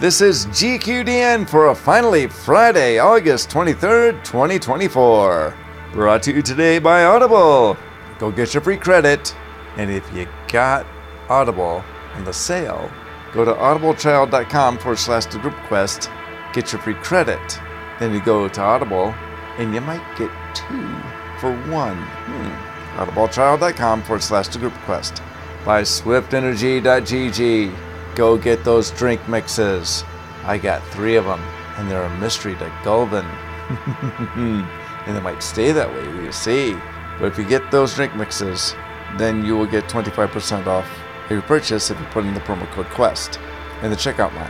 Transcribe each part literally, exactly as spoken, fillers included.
This is G Q D N for a finally Friday, August twenty-third, twenty twenty-four. Brought to you today by Audible. Go get your free credit. And if you got Audible on the sale, go to audibletrial.com forward slash the group quest, get your free credit. Then you go to Audible, and you might get two for one. Hmm. audibletrial.com forward slash the group quest. By swift energy dot g g. Go get those drink mixes. I got three of them, and they're a mystery to Gulvin. And they might stay that way, we'll see. But if you get those drink mixes, then you will get twenty-five percent off your purchase if you put in the promo code QUEST in the checkout line.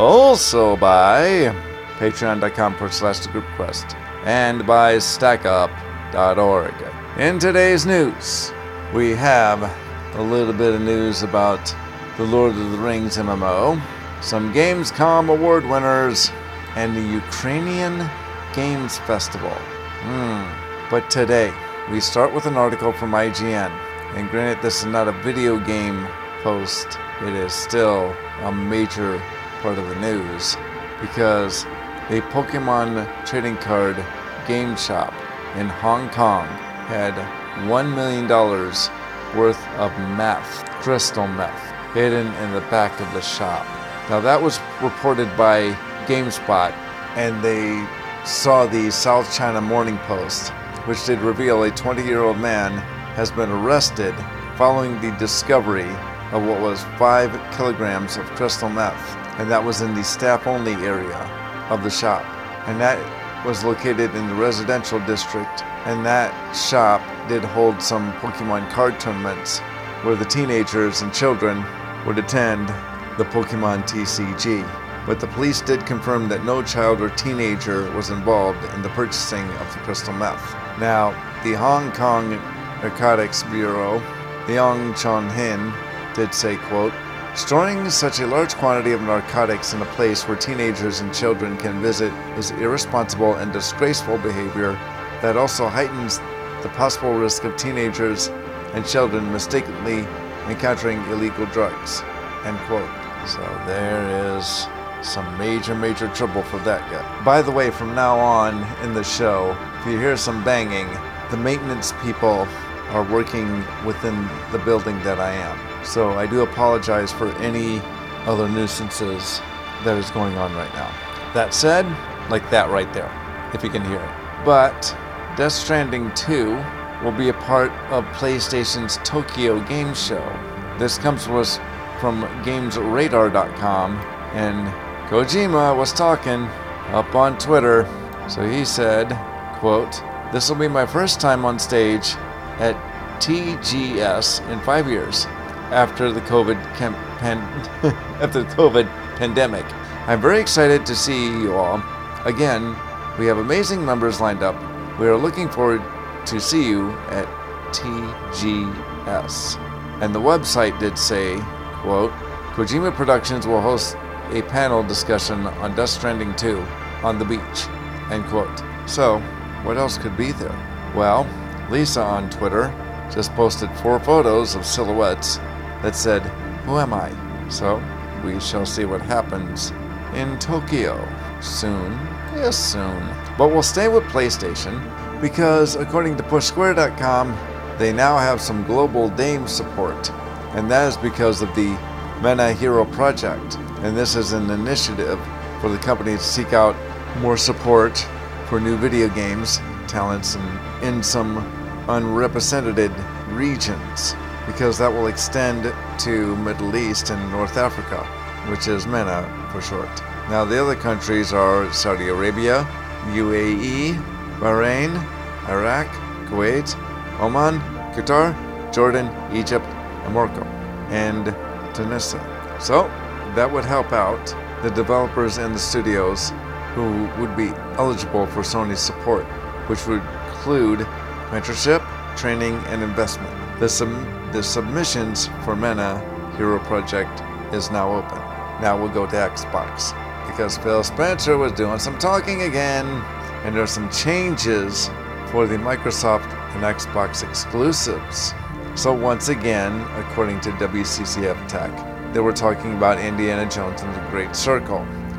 Also by patreon.com forward slash the group quest and by stackup dot org. In today's news, we have a little bit of news about the Lord of the Rings M M O, some Gamescom award winners, and the Ukrainian Games Festival. Hmm. But today, we start with an article from I G N. And granted, this is not a video game post, it is still a major part of the news, because a Pokemon trading card game shop in Hong Kong had one million dollars worth of meth, crystal meth, hidden in the back of the shop. Now that was reported by GameSpot, and they saw the South China Morning Post, which did reveal a twenty-year-old man has been arrested following the discovery of what was five kilograms of crystal meth, and that was in the staff-only area of the shop. And that was located in the residential district, and that shop did hold some Pokemon card tournaments where the teenagers and children would attend the Pokemon T C G. But the police did confirm that no child or teenager was involved in the purchasing of the crystal meth. Now, the Hong Kong Narcotics Bureau, the Yong Chon Hin, did say, quote, "Storing such a large quantity of narcotics in a place where teenagers and children can visit is irresponsible and disgraceful behavior that also heightens the possible risk of teenagers and children mistakenly encountering illegal drugs," end quote. So there is some major, major trouble for that guy. By the way, from now on in the show, if you hear some banging, the maintenance people are working within the building that I am. So I do apologize for any other nuisances that is going on right now. That said, like that right there, if you can hear it. But Death Stranding two will be a part of PlayStation's Tokyo Game Show. This comes to us from games radar dot com, and Kojima was talking up on Twitter. So he said, quote, "This will be my first time on stage at T G S in five years after the COVID cam- pan- after the COVID pandemic. I'm very excited to see you all. Again, we have amazing numbers lined up. We are looking forward to see you at T G S." And the website did say, quote, "Kojima Productions will host a panel discussion on Death Stranding two on the beach," end quote. So, what else could be there? Well, Lisa on Twitter just posted four photos of silhouettes that said, "Who am I?" So, we shall see what happens in Tokyo soon. Yes, soon. But we'll stay with PlayStation, because according to push square dot com, they now have some global game support, and that is because of the MENA Hero Project. And this is an initiative for the company to seek out more support for new video games talents in, in some unrepresented regions, because that will extend to Middle East and North Africa, which is MENA for short. Now the other countries are Saudi Arabia, U A E, Bahrain, Iraq, Kuwait, Oman, Qatar, Jordan, Egypt, and Morocco, and Tunisia. So that would help out the developers and the studios who would be eligible for Sony's support, which would include mentorship, training, and investment. The, sub- the submissions for MENA Hero Project is now open. Now we'll go to Xbox, because Phil Spencer was doing some talking again, and there are some changes for the Microsoft and Xbox exclusives. So once again, according to W C C F Tech, they were talking about Indiana Jones and the Great Circle.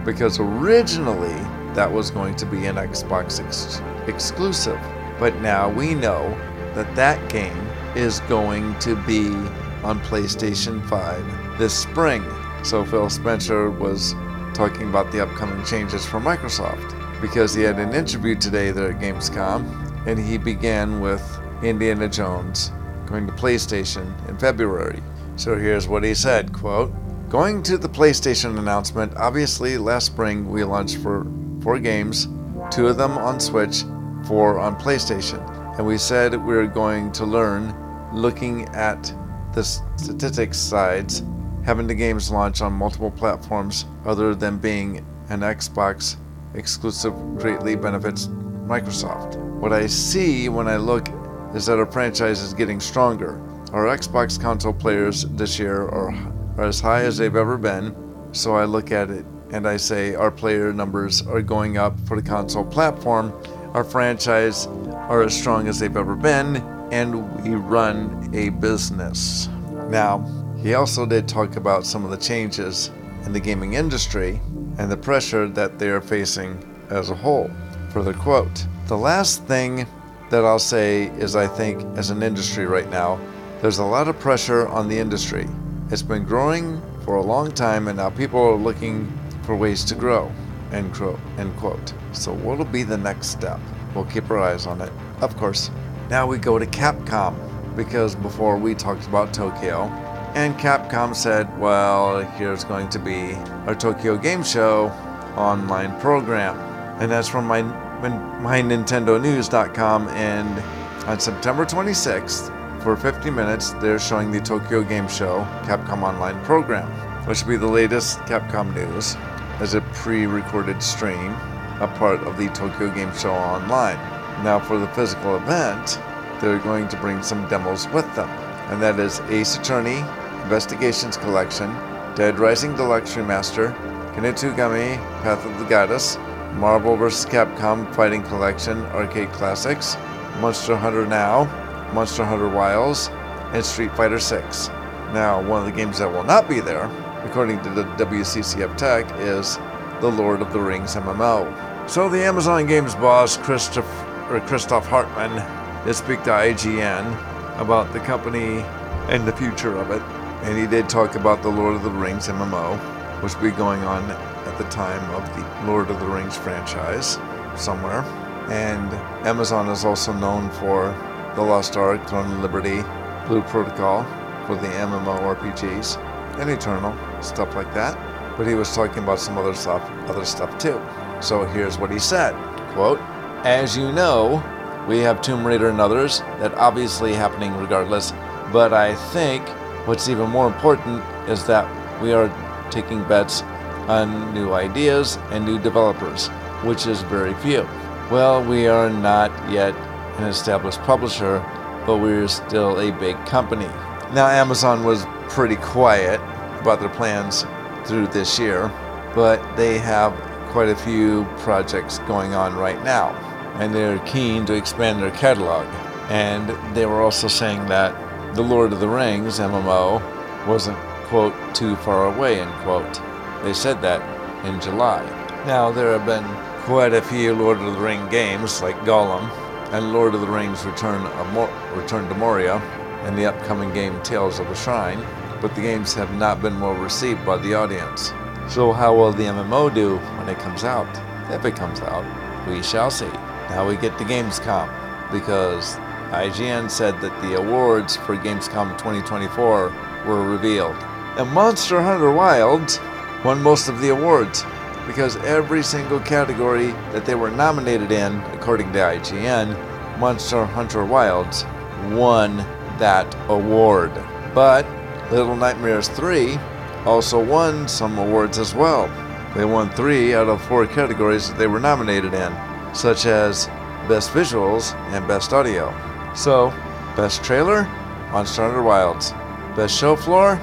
because originally that was going to be an Xbox ex- exclusive. But now we know that that game is going to be on PlayStation five this spring. So Phil Spencer was talking about the upcoming changes for Microsoft because he had an interview today there at Gamescom, and he began with Indiana Jones going to PlayStation in February. So here's what he said, quote, "Going to the PlayStation announcement, obviously last spring we launched for four games, two of them on Switch, four on PlayStation. And we said we were going to learn, looking at the statistics sides, having the games launch on multiple platforms other than being an Xbox exclusive greatly benefits Microsoft. What I see when I look is that our franchise is getting stronger. Our Xbox console players this year are, are as high as they've ever been, so I look at it and I say our player numbers are going up for the console platform. Our franchise are as strong as they've ever been, and we run a business." Now, he also did talk about some of the changes in the gaming industry and the pressure that they are facing as a whole. Further quote, "The last thing that I'll say is I think as an industry right now, there's a lot of pressure on the industry. It's been growing for a long time, and now people are looking for ways to grow." End quote. End quote. So what'll be the next step? We'll keep our eyes on it, of course. Now we go to Capcom, because before we talked about Tokyo, and Capcom said, well, here's going to be our Tokyo Game Show online program. And that's from my, my Nintendo News dot com, and on September twenty-sixth, for fifty minutes, they're showing the Tokyo Game Show Capcom Online program, which will be the latest Capcom news as a pre-recorded stream, a part of the Tokyo Game Show Online. Now for the physical event, they're going to bring some demos with them, and that is Ace Attorney Investigations Collection, Dead Rising Deluxe Remaster, Kinetsugami Path of the Goddess, Marvel versus. Capcom Fighting Collection Arcade Classics, Monster Hunter Now, Monster Hunter Wilds, and Street Fighter six. Now, one of the games that will not be there, according to the W C C F Tech, is the Lord of the Rings M M O. So the Amazon Games boss, Christoph, or Christoph Hartmann, did speak to I G N about the company and the future of it. And he did talk about the Lord of the Rings M M O, which will be going on at the time of the Lord of the Rings franchise somewhere. And Amazon is also known for The Lost Ark, Throne of Liberty, Blue Protocol for the M M O R P Gs, and Eternal, stuff like that. But he was talking about some other stuff, other stuff too. So here's what he said, quote, "As you know, we have Tomb Raider and others that obviously happening regardless, but I think what's even more important is that we are taking bets on new ideas and new developers, which is very few. Well, we are not yet an established publisher, but we're still a big company." Now, Amazon was pretty quiet about their plans through this year, but they have quite a few projects going on right now, and they're keen to expand their catalog. And they were also saying that the Lord of the Rings M M O wasn't, quote, too far away, end quote. They said that in July. Now, there have been quite a few Lord of the Rings games, like Gollum, and Lord of the Rings Return, of Mor- Return to Moria, and the upcoming game Tales of the Shrine, but the games have not been well received by the audience. So how will the M M O do when it comes out? If it comes out, we shall see. Now we get to Gamescom, because I G N said that the awards for Gamescom twenty twenty-four were revealed. And Monster Hunter Wilds won most of the awards, because every single category that they were nominated in, according to I G N, Monster Hunter Wilds won that award. But Little Nightmares three also won some awards as well. They won three out of four categories that they were nominated in, such as Best Visuals and Best Audio. So, Best Trailer, Monster Hunter Wilds. Best Show Floor,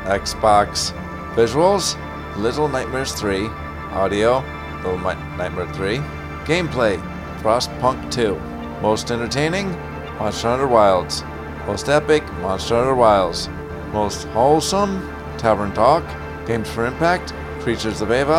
Xbox. Visuals, Little Nightmares three. Audio, Little Nightmare three. Gameplay, Frostpunk two. Most Entertaining, Monster Hunter Wilds. Most Epic, Monster Hunter Wilds. Most Wholesome, Tavern Talk. Games for Impact, Creatures of Ava.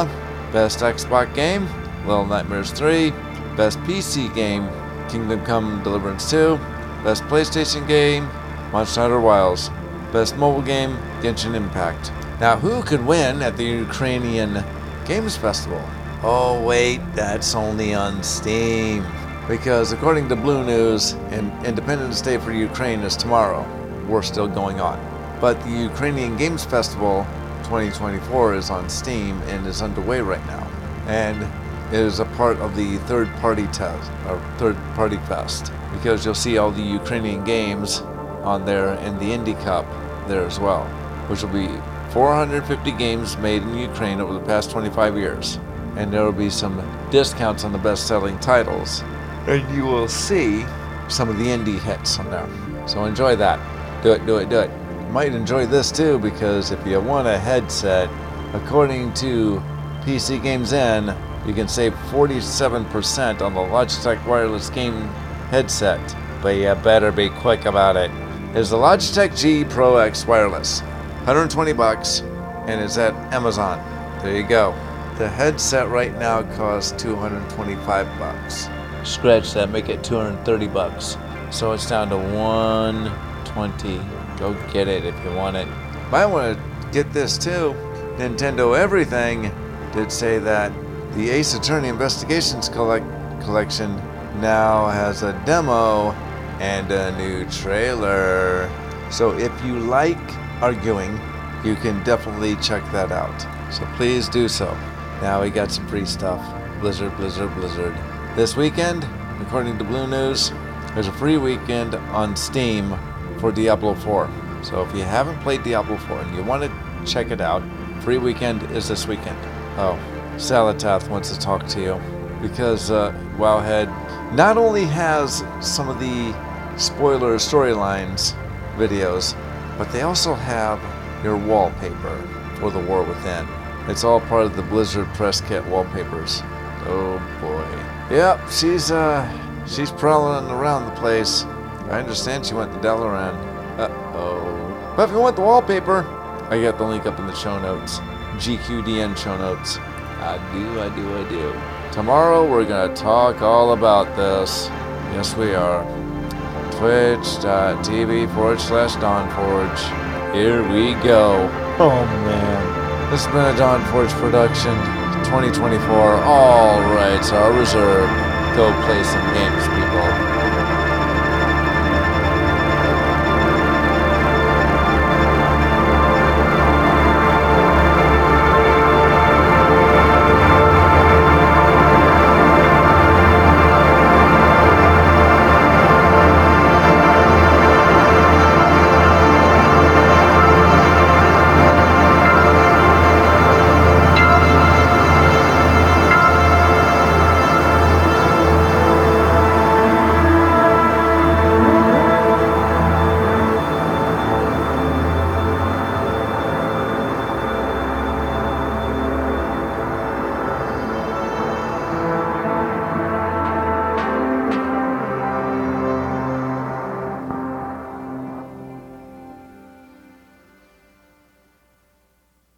Best Xbox game, Little Nightmares three. Best P C game, Kingdom Come Deliverance two. Best PlayStation game, Monster Hunter Wilds. Best mobile game, Genshin Impact. Now, who could win at the Ukrainian Games Festival? Oh wait, that's only on Steam. Because according to Blue News, an Independence Day for Ukraine is tomorrow. War still going on. But the Ukrainian Games Festival twenty twenty-four is on Steam and is underway right now. And it is a part of the third party test, or third party fest. Because you'll see all the Ukrainian games on there and the Indie Cup there as well. Which will be four hundred fifty games made in Ukraine over the past twenty-five years. And there will be some discounts on the best-selling titles. And you will see some of the indie hits on there. So enjoy that. Do it, do it, do it. You might enjoy this too, because if you want a headset, according to P C Games N, you can save forty-seven percent on the Logitech wireless game headset. But you better be quick about it. It's the Logitech G Pro X wireless. one hundred twenty bucks, and it's at Amazon. There you go. The headset right now costs two hundred twenty-five bucks. Scratch that, make it two hundred thirty bucks. So it's down to one twenty. Go get it if you want it. Might want to get this too. Nintendo Everything did say that the Ace Attorney Investigations collect- collection now has a demo and a new trailer. So if you like arguing, you can definitely check that out. So please do so. Now we got some free stuff. Blizzard, Blizzard, Blizzard. This weekend, according to Blue News, there's a free weekend on Steam for Diablo four. So if you haven't played Diablo four and you want to check it out, free weekend is this weekend. Oh, Salatath wants to talk to you because uh, Wowhead not only has some of the spoiler storylines videos, but they also have your wallpaper for the War Within. It's all part of the Blizzard press kit wallpapers. Oh boy. Yep, she's uh she's prowling around the place. I understand she went to Dalaran. Uh-oh. But if you want the wallpaper, I got the link up in the show notes. G Q D N show notes. I do, I do, I do. Tomorrow we're gonna talk all about this. Yes we are. Twitch.tv forward slash Dawnforge. Here we go. Oh man. This has been a Dawnforge production. twenty twenty-four. All rights are reserved. Go play some games, people.